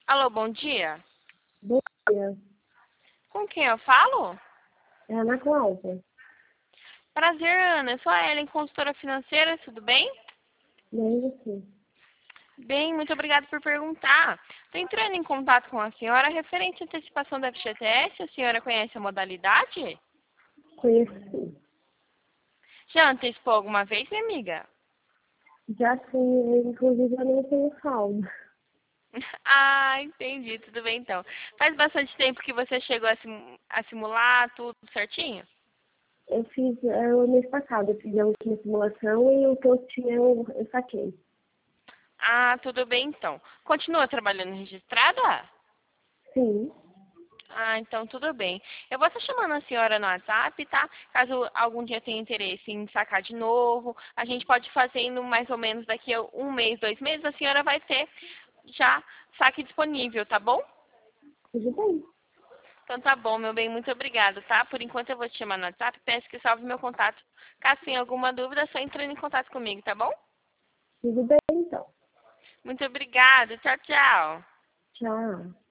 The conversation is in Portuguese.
Alô, bom dia. Bom dia. Com quem eu falo? É a Ana Cláudia. Prazer, Ana. Eu sou a Ellen, consultora financeira, tudo bem? Bem você. Bem, muito obrigada por perguntar. Estou entrando em contato com a senhora referente à antecipação da FGTS. A senhora conhece a modalidade? Conheci. Já antecipou alguma vez, minha amiga? Já sim, inclusive eu não tenho saldo. Ah, entendi. Tudo bem, então. Faz bastante tempo que você chegou a simular tudo certinho? Eu fiz o mês passado, eu fiz a última simulação e o que eu tinha eu saquei. Ah, tudo bem, então. Continua trabalhando registrada? Sim, Ah, então tudo bem. Eu vou estar chamando a senhora no WhatsApp, tá? Caso algum dia tenha interesse em sacar de novo, a gente pode fazer indo mais ou menos daqui a um mês, 2 meses, a senhora vai ter já saque disponível, tá bom? tudo bem. Então tá bom, meu bem, muito obrigada, tá? Por enquanto eu vou te chamar no WhatsApp, peço que salve meu contato. Caso tenha alguma dúvida, é só entrando em contato comigo, tá bom? Tudo bem então. Muito obrigada, tchau, tchau. Tchau.